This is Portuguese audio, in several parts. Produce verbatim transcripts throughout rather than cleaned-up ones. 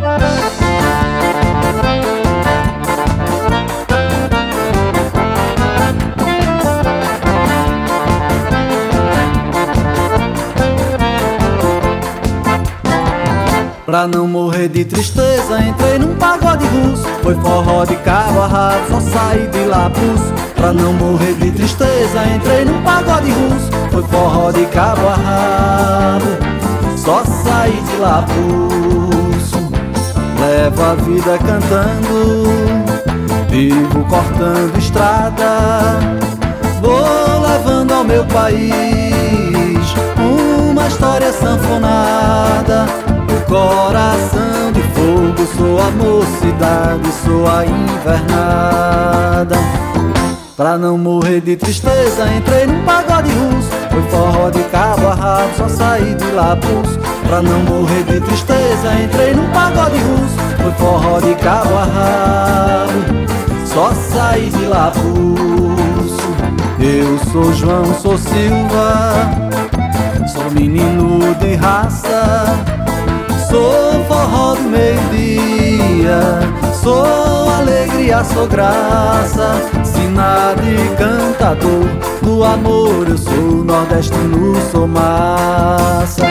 Pra não morrer de tristeza, entrei num pagode russo. Foi forró de cabo a rabo, só saí de lá pulso. Pra não morrer de tristeza, entrei num pagode russo. Foi forró de cabo a rabo, só saí de lá pulso. Levo a vida cantando, vivo cortando estrada. Vou levando ao meu país uma história sanfonada. Coração de fogo, sou a mocidade, sou a invernada. Pra não morrer de tristeza, entrei num pagode russo. Foi forró de cabo a rabo, só saí de lá pulso. Pra não morrer de tristeza, entrei num pagode russo. Foi forró de cabo a rabo, só saí de lá pulso. Eu sou João, sou Silva, sou menino de raça. Sou forró do meio-dia, sou alegria, sou graça. Sinado e cantador, do amor eu sou nordestino, sou massa.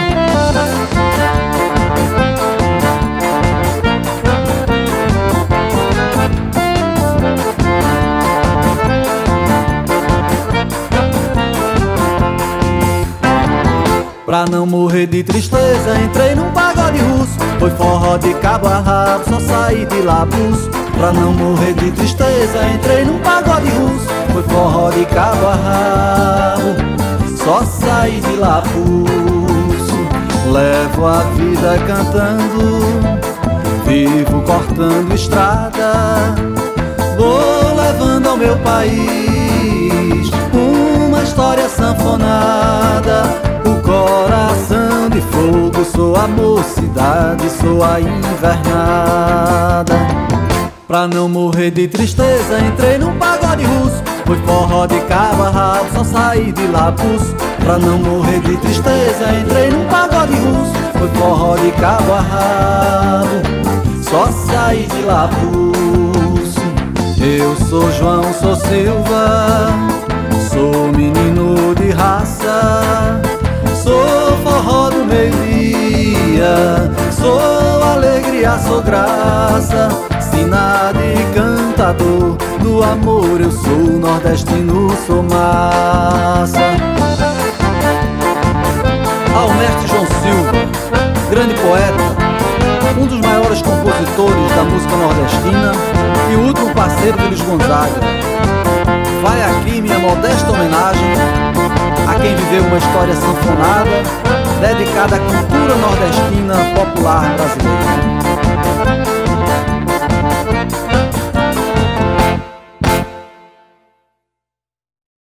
Pra não morrer de tristeza, entrei num pagode russo. Foi forró de cabo a rabo, só saí de lá pulso. Pra não morrer de tristeza, entrei num pagode russo. Foi forró de cabo a rabo, só saí de lá pulso. Levo a vida cantando, vivo cortando estrada. Vou levando ao meu país uma história sanfonada. Coração de fogo, sou a mocidade, sou a invernada. Pra não morrer de tristeza, entrei num pagode russo. Foi forró de cabo a rabo, só saí de lá pulso. Pra não morrer de tristeza, entrei num pagode russo. Foi forró de cabo a rabo, só saí de lá pulso. Eu sou João, sou Silva, sou menino de raça. Sou forró do meio-dia, sou alegria, sou graça. Sinado e cantador, do amor eu sou nordestino, sou massa. Ao mestre João Silva, grande poeta, um dos maiores compositores da música nordestina e o último parceiro de Luiz Gonzaga. Vai aqui minha modesta homenagem a quem viveu uma história sanfonada dedicada à cultura nordestina popular brasileira.